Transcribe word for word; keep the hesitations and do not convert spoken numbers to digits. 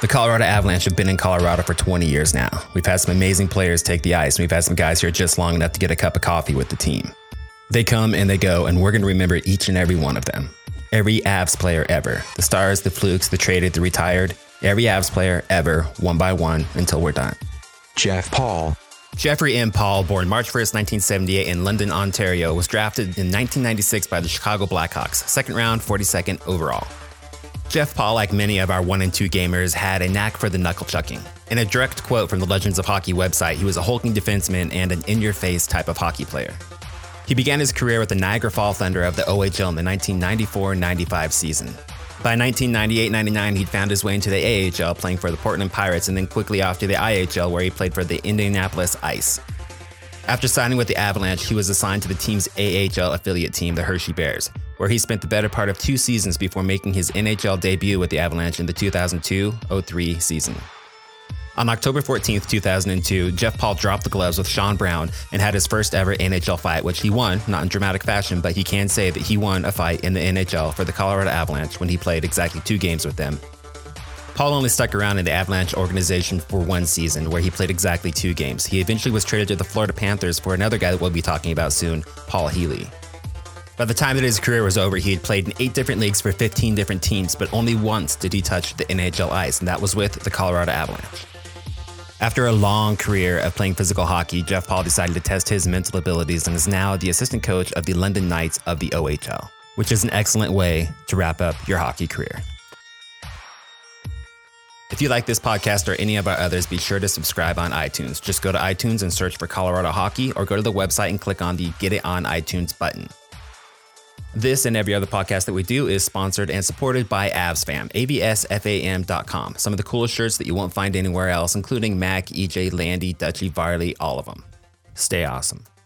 The Colorado Avalanche have been in Colorado for twenty years now. We've had some amazing players take the ice, and we've had some guys here just long enough to get a cup of coffee with the team. They come and they go, and we're going to remember each and every one of them. Every Avs player ever. The Stars, the Flukes, the traded, the retired. Every Avs player ever, one by one, until we're done. Jeff Paul. Jeffrey M. Paul, born March first, nineteen seventy-eight in London, Ontario, was drafted in nineteen ninety-six by the Chicago Blackhawks, second round, forty-second overall. Jeff Paul, like many of our one and two gamers, had a knack for the knuckle chucking. In a direct quote from the Legends of Hockey website, he was a hulking defenseman and an in-your-face type of hockey player. He began his career with the Niagara Fall Thunder of the O H L in the nineteen ninety-four ninety-five season. By nineteen ninety-eight ninety-nine, he'd found his way into the A H L, playing for the Portland Pirates, and then quickly off to the I H L, where he played for the Indianapolis Ice. After signing with the Avalanche, he was assigned to the team's A H L affiliate team, the Hershey Bears, where he spent the better part of two seasons before making his N H L debut with the Avalanche in the two thousand two oh three season. On October fourteenth, two thousand two, Jeff Paul dropped the gloves with Sean Brown and had his first ever N H L fight, which he won, not in dramatic fashion, but he can say that he won a fight in the N H L for the Colorado Avalanche when he played exactly two games with them. Paul only stuck around in the Avalanche organization for one season, where he played exactly two games. He eventually was traded to the Florida Panthers for another guy that we'll be talking about soon, Paul Healy. By the time that his career was over, he had played in eight different leagues for fifteen different teams, but only once did he touch the N H L ice, and that was with the Colorado Avalanche. After a long career of playing physical hockey, Jeff Paul decided to test his mental abilities and is now the assistant coach of the London Knights of the O H L, which is an excellent way to wrap up your hockey career. If you like this podcast or any of our others, be sure to subscribe on iTunes. Just go to iTunes and search for Colorado Hockey, or go to the website and click on the Get It on iTunes button. This and every other podcast that we do is sponsored and supported by AvsFam, A V S F A M dot com. Some of the coolest shirts that you won't find anywhere else, including Mac, E J, Landy, Dutchy, Varley, all of them. Stay awesome.